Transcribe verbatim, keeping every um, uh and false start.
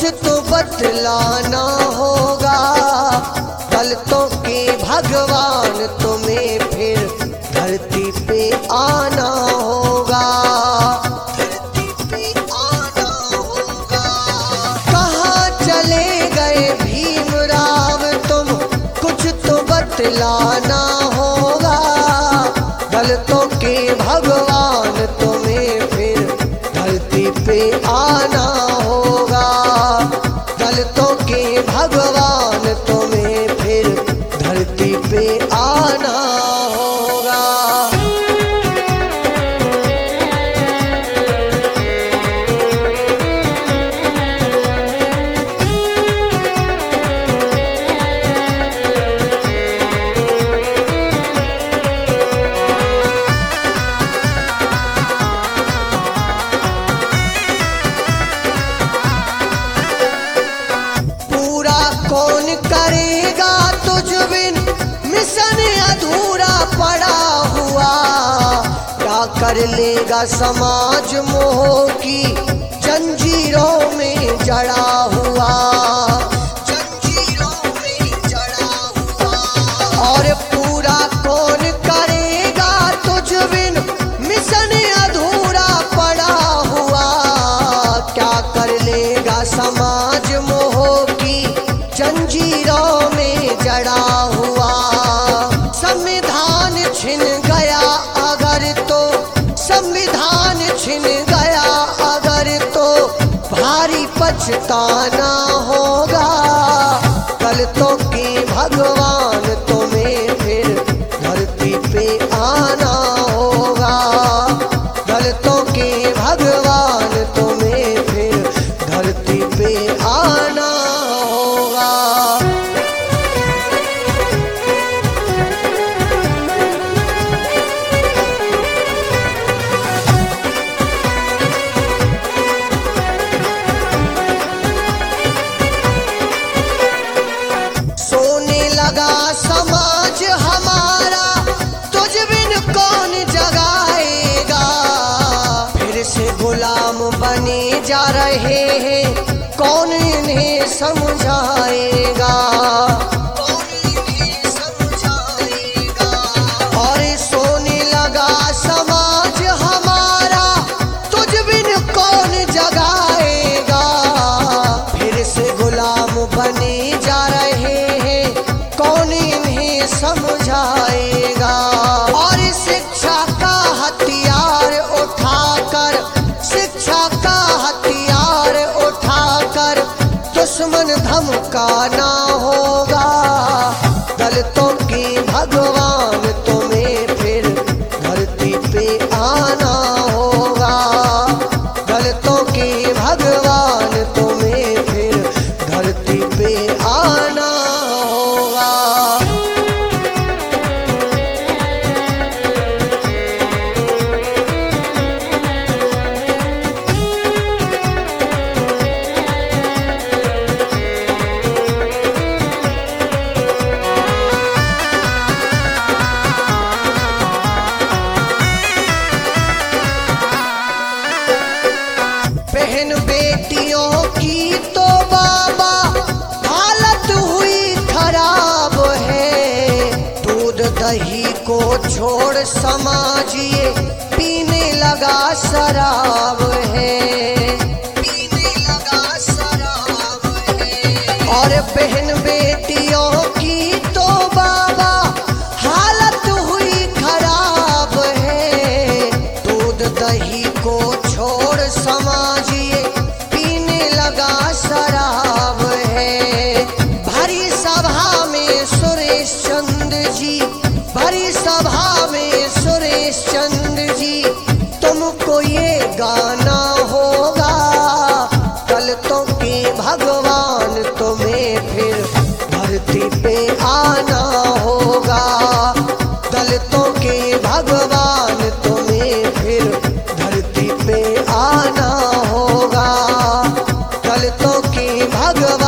कुछ तो बतलाना होगा। दलितों के भगवान तुम्हें फिर धरती पे आना होगा। धरती पे आना होगा। कहाँ चले गए भीमराव तुम, कुछ तो बतलाना होगा। दलितों के भगवान तुम्हें फिर धरती पे आना होगा। दलितों के भगवान तुम्हें फिर धरती पे आना होगा। कौन करेगा तुझ बिन मिशन अधूरा पड़ा हुआ। क्या कर लेगा समाज मोह की जंजीरों में जड़ा हुआ। जंजीरों में जड़ा हुआ। और पूरा कौन करेगा तुझ बिन मिशन अधूरा पड़ा हुआ। क्या कर लेगा समाज मोह की जंजीरों में जड़ा हुआ। संविधान छिन गया अगर तो, संविधान छिन गया अगर तो भारी पछताना होगा। दलितों के भगवान तुम्हें फिर धरती पे आना होगा। दलितों के भगवान तुम्हें फिर धरती पे आना होगा। सोने लगा समाज हमारा, तुझ बिन कौन जगाएगा। फिर से गुलाम बने जा रहे हैं, कौन इन्हें समझाएगा। कौन इन्हें समझाएगा। और सोने लगा समाज हमारा, तुझ बिन कौन जगाएगा। फिर से गुलाम बने जा रहे हैं, कौन इन्हें समझाएगा। और शिक्षा का हथियार उठाकर, शिक्षा का हथियार उठाकर दुश्मन धमकाना होगा। दलितों के भगवान तुम्हें फिर धरती पे आना होगा। दलितों के भगवान तुम्हें फिर धरती पे आना होगा। बहन बेटियों की तो बाबा हालत हुई खराब है। दूध दही को छोड़ समाज ये पीने लगा शराब है। पीने लगा शराब है। और बहन बेटियों की तो बाबा हालत हुई खराब है। दूध दही को छोड़ समाज ये पीने लगा शराब है। भरी सभा में सुरेश चंद्र जी, भरी सभा में सुरेश चंद्र जी, तुमको ये गाना होगा। दलितों के भगवान तुम्हें फिर धरती पे आना होगा। दलितों के भगवान तुम्हें फिर धरती पे आना होगा। दलितों के भगवान